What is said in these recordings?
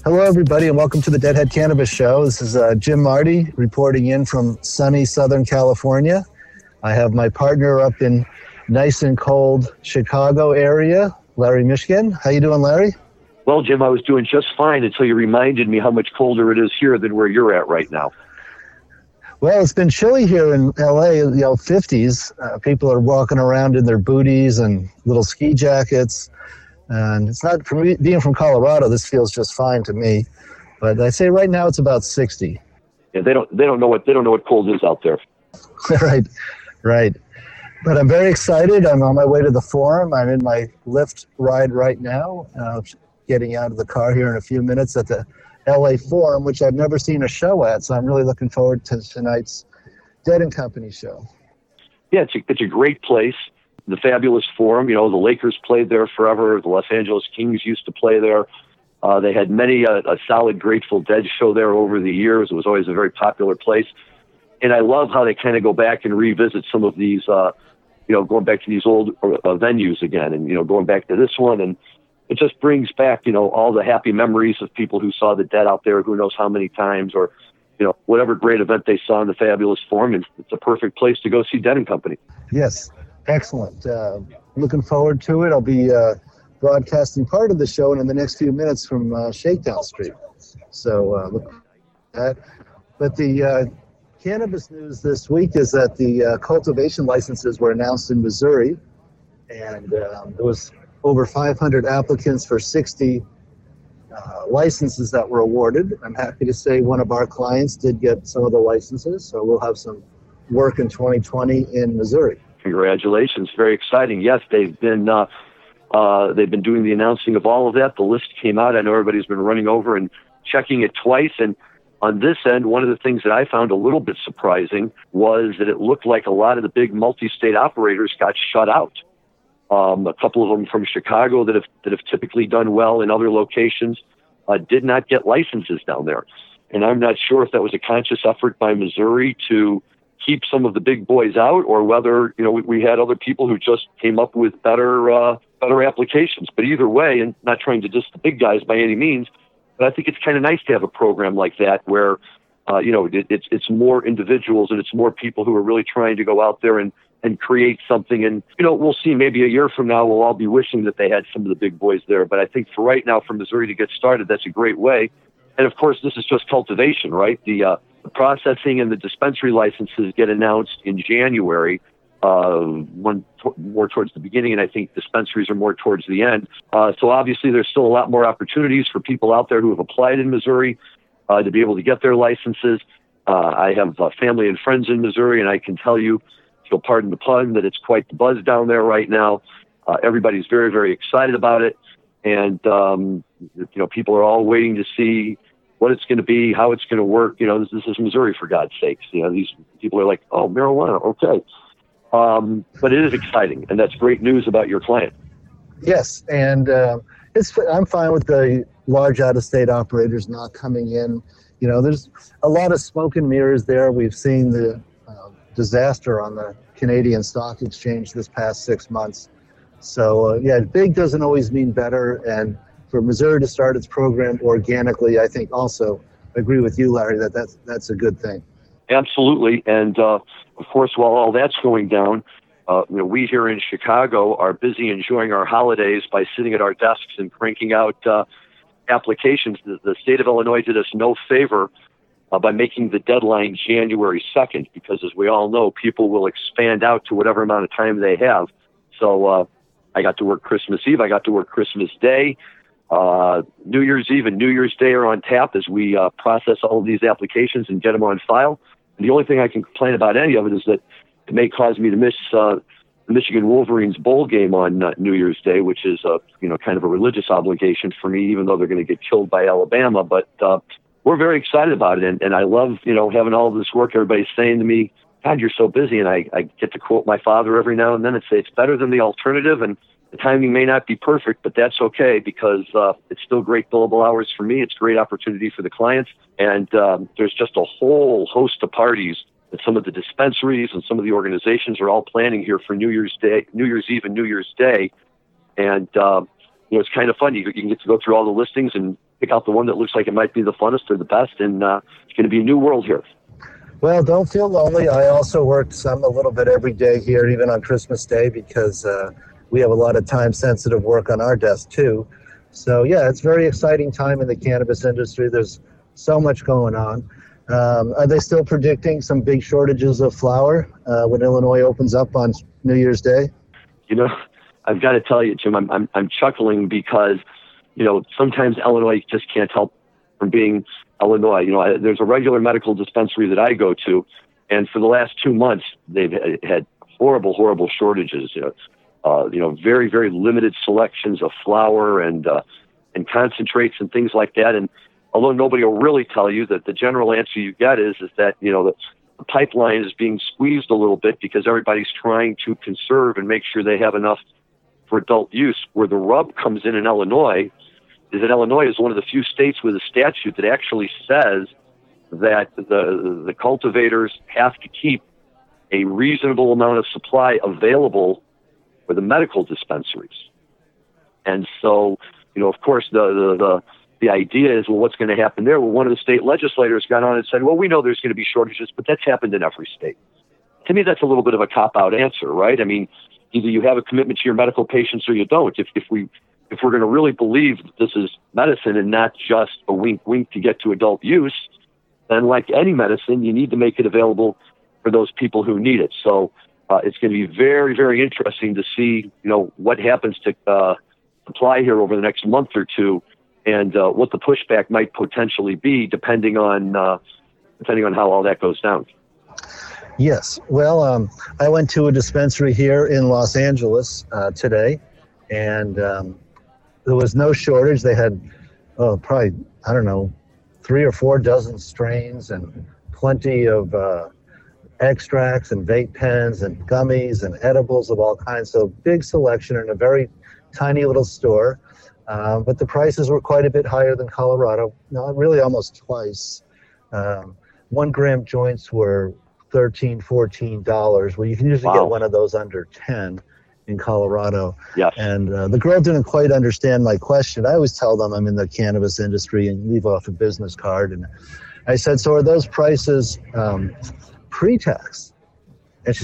Hello, everybody, and welcome to the Deadhead Cannabis Show. This is Jim Marty reporting in from sunny Southern California. I have my partner up in nice and cold Chicago area, Larry Mishkin. How you doing, Larry? Well, Jim, I was doing just fine until you reminded me how much colder it is here than where you're at right now. Well, it's been chilly here in LA, 50s. People are walking around in their booties and little ski jackets. And it's not, for me, being from Colorado, this feels just fine to me. But I say right now it's about 60. Yeah, they don't know what cold is out there. Right. But I'm very excited. I'm on my way to the forum. I'm in my Lyft ride right now, getting out of the car here in a few minutes at the LA Forum, which I've never seen a show at. So I'm really looking forward to tonight's Dead & Company show. Yeah, it's a great place. The fabulous Forum, the Lakers played there forever. The Los Angeles Kings used to play there. They had many a solid Grateful Dead show there over the years. It was always a very popular place. And I love how they kind of go back and revisit some of these, going back to these old venues again and, going back to this one. And it just brings back, all the happy memories of people who saw the Dead out there, who knows how many times, or, whatever great event they saw in the fabulous Forum. And it's a perfect place to go see Dead & Company. Yes. Excellent. Looking forward to it. I'll be broadcasting part of the show in the next few minutes from Shakedown Street. So look at that. But the cannabis news this week is that the cultivation licenses were announced in Missouri, and there was over 500 applicants for 60 licenses that were awarded. I'm happy to say one of our clients did get some of the licenses, so we'll have some work in 2020 in Missouri. Congratulations. Very exciting. Yes, they've been doing the announcing of all of that. The list came out. I know everybody's been running over and checking it twice. And on this end, one of the things that I found a little bit surprising was that it looked like a lot of the big multi-state operators got shut out. A couple of them from Chicago that have typically done well in other locations did not get licenses down there. And I'm not sure if that was a conscious effort by Missouri to keep some of the big boys out, or whether we had other people who just came up with better applications. But either way, and not trying to diss the big guys by any means, but I think it's kind of nice to have a program like that where it's more individuals and it's more people who are really trying to go out there and create something. And we'll see. Maybe a year from now, we'll all be wishing that they had some of the big boys there. But I think for right now, for Missouri to get started, that's a great way. And of course, this is just cultivation, right? The processing and the dispensary licenses get announced in January, one more towards the beginning, and I think dispensaries are more towards the end. So obviously there's still a lot more opportunities for people out there who have applied in Missouri to be able to get their licenses. I have family and friends in Missouri, and I can tell you, if you'll pardon the pun, that it's quite the buzz down there right now. Everybody's very, very excited about it. And, people are all waiting to see what it's going to be, how it's going to work. This is Missouri, for God's sakes. These people are like, oh, marijuana, okay. But it is exciting, and that's great news about your client. Yes, and I'm fine with the large out-of-state operators not coming in. There's a lot of smoke and mirrors there. We've seen the disaster on the Canadian Stock Exchange this past 6 months. So, big doesn't always mean better, and for Missouri to start its program organically, I think also agree with you, Larry, that's a good thing. Absolutely. And, of course, while all that's going down, we here in Chicago are busy enjoying our holidays by sitting at our desks and cranking out applications. The state of Illinois did us no favor by making the deadline January 2nd, because as we all know, people will expand out to whatever amount of time they have. So I got to work Christmas Eve. I got to work Christmas Day. New Year's Eve and New Year's Day are on tap as we process all of these applications and get them on file. And the only thing I can complain about any of it is that it may cause me to miss the Michigan Wolverines bowl game on New Year's Day, which is kind of a religious obligation for me, even though they're going to get killed by Alabama. But we're very excited about it, and I love having all of this work. Everybody's saying to me, "God, you're so busy," and I get to quote my father every now and then and say it's better than the alternative. And the timing may not be perfect, but that's okay, because it's still great billable hours for me. It's a great opportunity for the clients. And there's just a whole host of parties that some of the dispensaries and some of the organizations are all planning here for New Year's Day, New Year's Eve and New Year's Day. And, it's kind of fun. You can get to go through all the listings and, pick out the one that looks like it might be the funnest or the best, and it's going to be a new world here. Well, don't feel lonely. I also worked a little bit every day here, even on Christmas Day, because we have a lot of time-sensitive work on our desk, too. So, yeah, it's a very exciting time in the cannabis industry. There's so much going on. Are they still predicting some big shortages of flower when Illinois opens up on New Year's Day? You know, I've got to tell you, Jim, I'm chuckling because, you know, sometimes Illinois just can't help from being Illinois. You know, there's a regular medical dispensary that I go to, and for the last 2 months, they've had horrible shortages. You know, very, very limited selections of flower and concentrates and things like that. And although nobody will really tell you, that the general answer you get is that, you know, the pipeline is being squeezed a little bit because everybody's trying to conserve and make sure they have enough for adult use. Where the rub comes in Illinois is that Illinois is one of the few states with a statute that actually says that the cultivators have to keep a reasonable amount of supply available for the medical dispensaries. And so, you know, of course, the idea is, well, what's going to happen there? Well, one of the state legislators got on and said, well, we know there's going to be shortages, but that's happened in every state. To me, that's a little bit of a cop-out answer, right? I mean, either you have a commitment to your medical patients or you don't. If we're going to really believe that this is medicine and not just a wink to get to adult use, then like any medicine, you need to make it available for those people who need it. So it's going to be very, very interesting to see, you know, what happens to supply here over the next month or two, and what the pushback might potentially be, depending on how all that goes down. Yes. Well, I went to a dispensary here in Los Angeles today, and there was no shortage. They had probably, 3 or 4 dozen strains and plenty of extracts and vape pens and gummies and edibles of all kinds. So big selection in a very tiny little store. But the prices were quite a bit higher than Colorado. No, really almost twice. 1 gram joints were $13, $14. Well, you can usually get one of those under 10 in Colorado. Yes. And the girl didn't quite understand my question. I always tell them I'm in the cannabis industry and leave off a business card. And I said, so are those prices pre-tax? And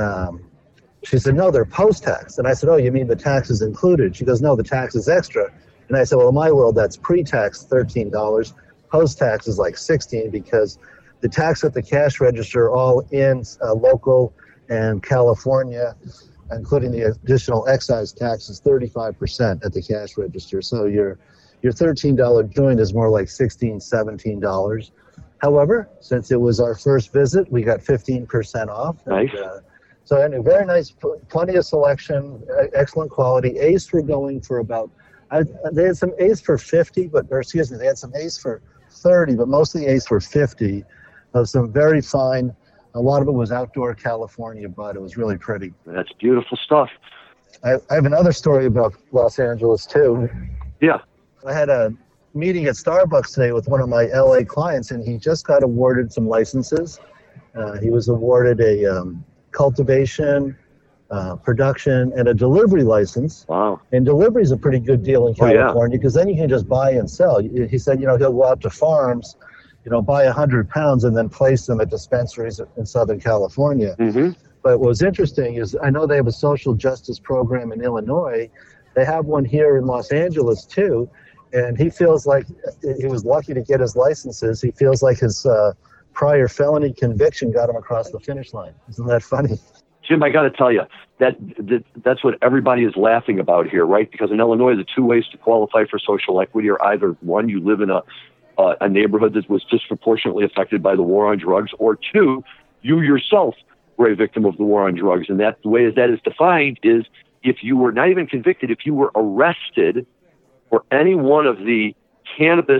she said, no, they're post-tax. And I said, oh, you mean the tax is included? She goes, no, the tax is extra. And I said, well, in my world, that's pre-tax $13. Post-tax is like $16 because the tax at the cash register, all in local and California, including the additional excise tax, is 35% at the cash register. So your $13 joint is more like $16, $17. However, since it was our first visit, we got 15% off. Nice. And, so anyway, very nice, plenty of selection, excellent quality. Ace were going for about, they had some Ace for 50, they had some Ace for 30, but mostly Ace for 50. Some very fine, a lot of it was outdoor California bud. It was really pretty. That's beautiful stuff. I have another story about Los Angeles too. Yeah. I had a meeting at Starbucks today with one of my LA clients, and he just got awarded some licenses. He was awarded a cultivation, production, and a delivery license. Wow. And delivery is a pretty good deal in California because then you can just buy and sell. He said, he'll go out to farms, buy 100 pounds and then place them at dispensaries in Southern California. Mm-hmm. But what's interesting is I know they have a social justice program in Illinois. They have one here in Los Angeles too. And he feels like he was lucky to get his licenses. He feels like his prior felony conviction got him across the finish line. Isn't that funny? Jim, I got to tell you, that's what everybody is laughing about here, right? Because in Illinois, the 2 ways to qualify for social equity are either, one, you live in a neighborhood that was disproportionately affected by the war on drugs, or 2, you yourself were a victim of the war on drugs. And that the way that is defined is if you were not even convicted, if you were arrested for any one of the cannabis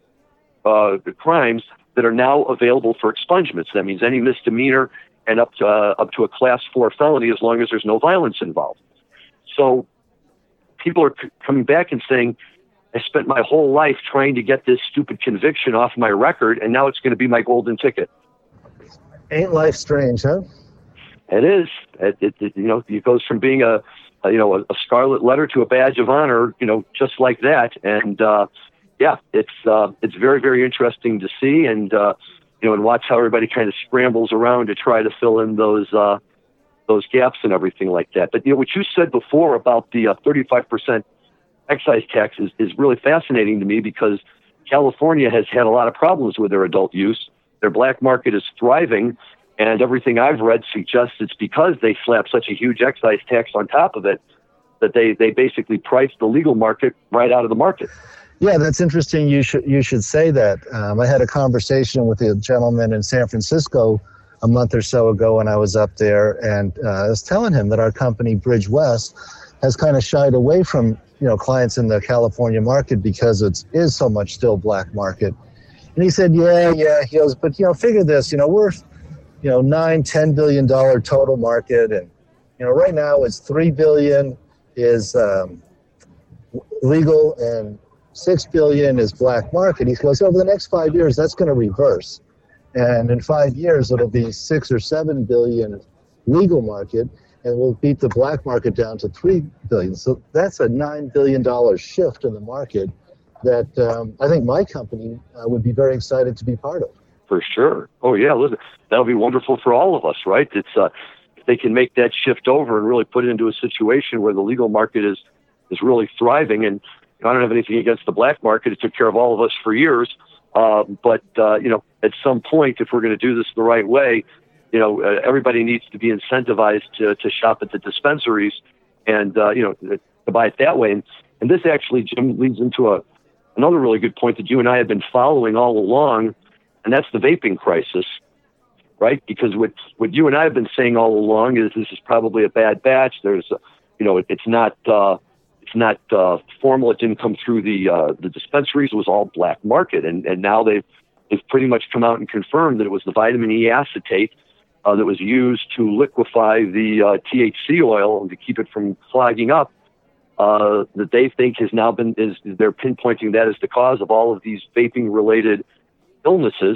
crimes that are now available for expungements. That means any misdemeanor and up to a class 4 felony, as long as there's no violence involved. So people are coming back and saying, I spent my whole life trying to get this stupid conviction off my record, and now it's going to be my golden ticket. Ain't life strange, huh? It is. It goes from being a scarlet letter to a badge of honor, just like that. And yeah, it's very, very interesting to see, and and watch how everybody kind of scrambles around to try to fill in those gaps and everything like that. But what you said before about the 35% excise tax is really fascinating to me, because California has had a lot of problems with their adult use. Their black market is thriving, and everything I've read suggests it's because they slap such a huge excise tax on top of it that they basically priced the legal market right out of the market. Yeah, that's interesting. You should say that. I had a conversation with a gentleman in San Francisco a month or so ago when I was up there, and I was telling him that our company, Bridge West, has kind of shied away from clients in the California market because it is so much still black market. And he said, yeah. He goes, but figure this. We're $9-10 billion total market, and right now it's $3 billion is legal and $6 billion is black market. He goes, over the next 5 years, that's going to reverse. And in 5 years, it'll be $6 or $7 billion legal market, and we'll beat the black market down to $3 billion. So that's a $9 billion shift in the market that I think my company would be very excited to be part of. For sure. Oh, yeah. Listen, that'll be wonderful for all of us, right? It's if they can make that shift over and really put it into a situation where the legal market is really thriving. And I don't have anything against the black market. It took care of all of us for years. But at some point, if we're going to do this the right way, everybody needs to be incentivized to shop at the dispensaries and, to buy it that way. And this actually, Jim, leads into another really good point that you and I have been following all along, and that's the vaping crisis, right? Because what you and I have been saying all along is this is probably a bad batch. There's, it's not formal. It didn't come through the dispensaries. It was all black market, and now they've pretty much come out and confirmed that it was the vitamin E acetate that was used to liquefy the THC oil and to keep it from clogging up. That they think they're pinpointing that as the cause of all of these vaping-related illnesses.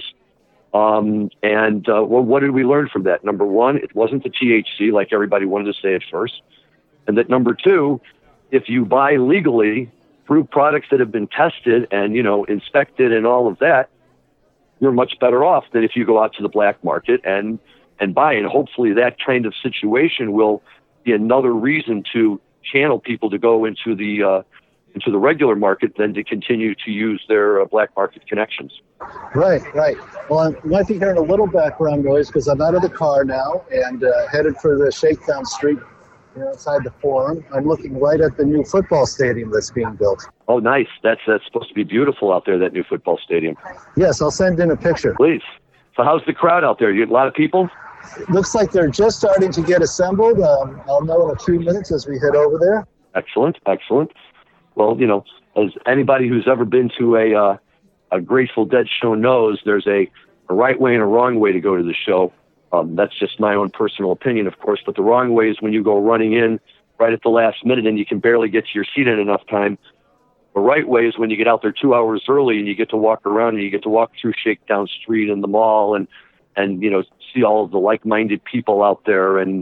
What did we learn from that? Number one, it wasn't the THC like everybody wanted to say at first, and that number two, if you buy legally through products that have been tested and, inspected and all of that, you're much better off than if you go out to the black market and buy. And hopefully that kind of situation will be another reason to channel people to go into the regular market than to continue to use their black market connections. Right. Well, I might be hearing a little background noise because I'm out of the car now and headed for the Shakedown Street outside the Forum. I'm looking right at the new football stadium that's being built. Oh, nice. That's supposed to be beautiful out there, that new football stadium. Yes, I'll send in a picture. Please. So how's the crowd out there? You have a lot of people? Looks like they're just starting to get assembled. I'll know in a few minutes as we head over there. Excellent. Well, as anybody who's ever been to a Grateful Dead show knows, there's a right way and a wrong way to go to the show. That's just my own personal opinion, of course, but the wrong way is when you go running in right at the last minute and you can barely get to your seat in enough time. The right way is when you get out there 2 hours early and you get to walk around and you get to walk through Shakedown Street and the mall and see all of the like-minded people out there and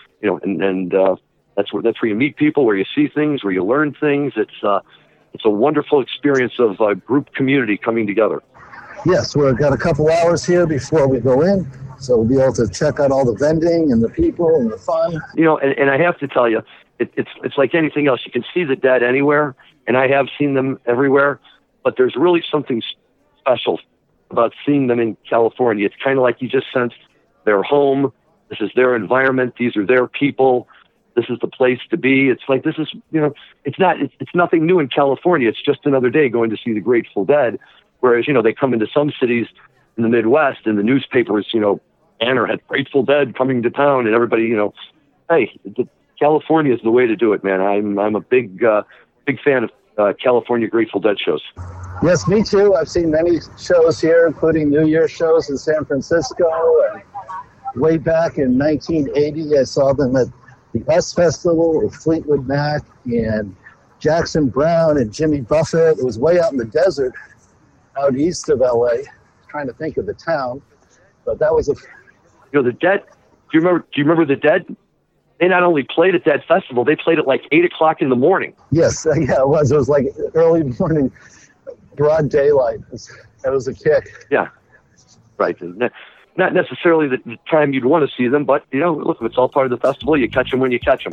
that's where you meet people, where you see things, where you learn things. It's a wonderful experience of group community coming together. Yes, we've got a couple hours here before we go in, so we'll be able to check out all the vending and the people and the fun. And I have to tell you, it's like anything else. You can see the Dead anywhere, and I have seen them everywhere, but there's really something special about seeing them in California. It's kind of like you just sense their home. This is their environment. These are their people. This is the place to be. It's like, this is, it's nothing new in California. It's just another day going to see the Grateful Dead. Whereas, they come into some cities in the Midwest and the newspapers, banner had Grateful Dead coming to town and everybody, hey, California is the way to do it, man. I'm a big fan of California Grateful Dead shows. Yes, me too. I've seen many shows here, including New Year's shows in San Francisco. And way back in 1980, I saw them at the S Festival with Fleetwood Mac and Jackson Browne and Jimmy Buffett. It was way out in the desert, out east of LA. I'm trying to think of the town, but that was the Dead. Do you remember the Dead? They not only played at that festival, they played at like 8 o'clock in the morning. Yes, yeah, it was. It was like early morning. broad daylight. That was a kick. Yeah, right. Not necessarily the time you'd want to see them, but, look, it's all part of the festival. You catch them when you catch them.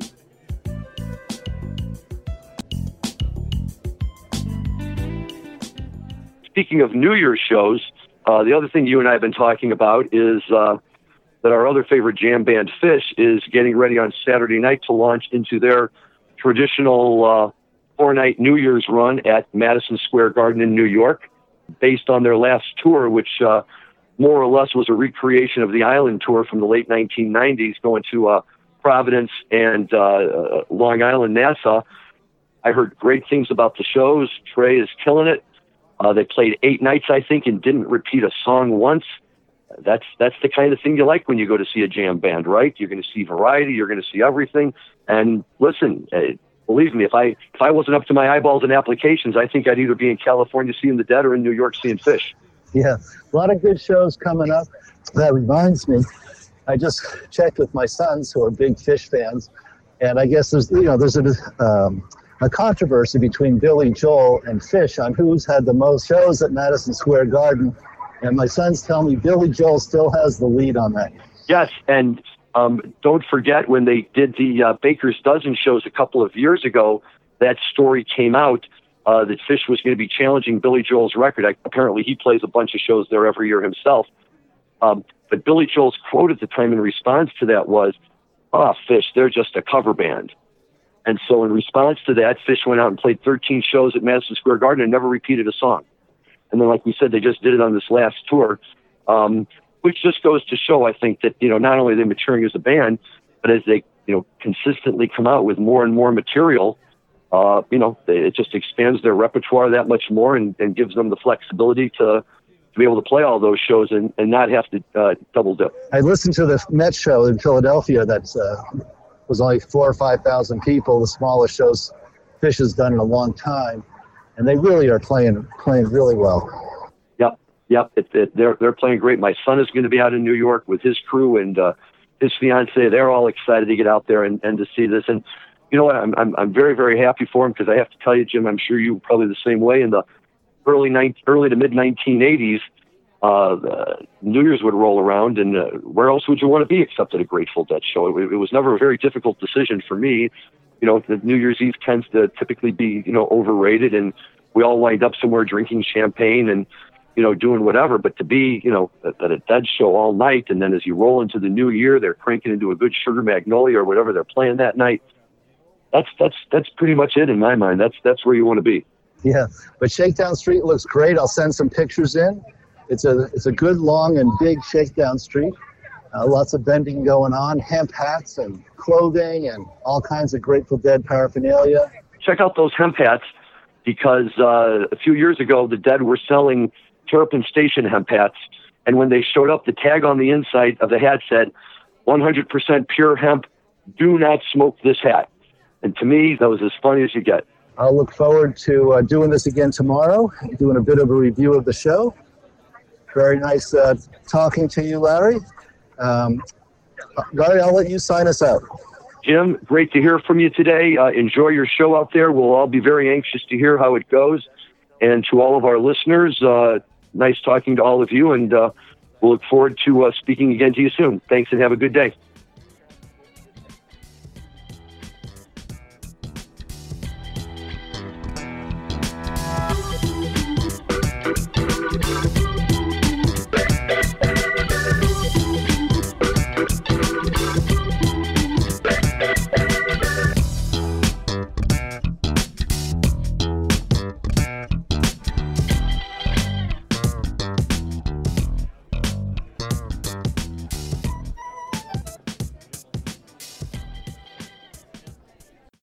Speaking of New Year's shows, the other thing you and I have been talking about is that our other favorite jam band, Phish, is getting ready on Saturday night to launch into their traditional 4-night New Year's run at Madison Square Garden in New York, based on their last tour, which more or less was a recreation of the Island tour from the late 1990s, going to Providence and Long Island, Nassau. I heard great things about the shows. Trey is killing it. They played 8 nights, I think, and didn't repeat a song once. That's the kind of thing you like when you go to see a jam band, right? You're going to see variety. You're going to see everything. And listen, believe me, if I wasn't up to my eyeballs in applications, I think I'd either be in California seeing the Dead or in New York seeing Phish. Yeah, a lot of good shows coming up. That reminds me, I just checked with my sons who are big Phish fans, and I guess there's a controversy between Billy Joel and Phish on who's had the most shows at Madison Square Garden. And my sons tell me Billy Joel still has the lead on that. Yes, and don't forget when they did the Baker's Dozen shows a couple of years ago, that story came out that Phish was going to be challenging Billy Joel's record. Apparently he plays a bunch of shows there every year himself. But Billy Joel's quote at the time in response to that was, Phish, they're just a cover band. And so in response to that, Phish went out and played 13 shows at Madison Square Garden and never repeated a song. And then, like we said, they just did it on this last tour, which just goes to show, I think, that, not only are they maturing as a band, but as they, consistently come out with more and more material, it just expands their repertoire that much more and gives them the flexibility to be able to play all those shows and not have to double dip. I listened to the Met show in Philadelphia that was only 4,000 or 5,000 people, the smallest shows Phish has done in a long time, and they really are playing really well. Yep. They're playing great. My son is going to be out in New York with his crew and his fiance. They're all excited to get out there and to see this. And you know what? I'm very, very happy for him, because I have to tell you, Jim, I'm sure you were probably the same way. In the early to mid 1980s, New Year's would roll around, and where else would you want to be except at a Grateful Dead show? It was never a very difficult decision for me. The New Year's Eve tends to typically be, overrated, and we all wind up somewhere drinking champagne and, doing whatever. But to be, at a Dead show all night, and then as you roll into the new year, they're cranking into a good Sugar Magnolia or whatever they're playing that night. That's pretty much it in my mind. That's where you want to be. Yeah, but Shakedown Street looks great. I'll send some pictures in. It's a good, long, and big Shakedown Street. Lots of vending going on, hemp hats and clothing and all kinds of Grateful Dead paraphernalia. Check out those hemp hats, because a few years ago, the Dead were selling Terrapin Station hemp hats, and when they showed up, the tag on the inside of the hat said, 100% pure hemp, do not smoke this hat. And to me, that was as funny as you get. I'll look forward to doing this again tomorrow, doing a bit of a review of the show. Very nice talking to you, Larry. Larry, I'll let you sign us out. Jim, great to hear from you today. Enjoy your show out there. We'll all be very anxious to hear how it goes. And to all of our listeners, nice talking to all of you. And we'll look forward to speaking again to you soon. Thanks, and have a good day.